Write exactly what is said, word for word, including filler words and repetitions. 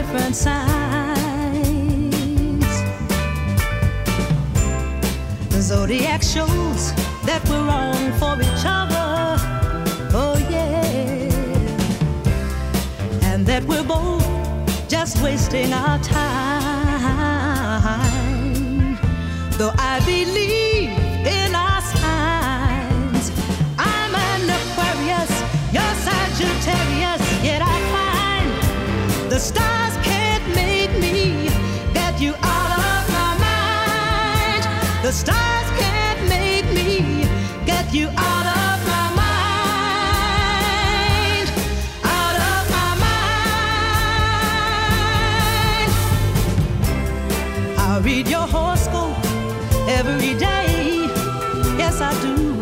different signs. The zodiac shows that we're wrong for each other. Oh yeah. And that we're both just wasting our time. Though I believe in our signs, I'm an Aquarius, you're Sagittarius, yet I find the stars can't make me get you out of my mind. The stars can't make me get you out of my mind. Out of my mind. I read your horoscope every day. Yes, I do.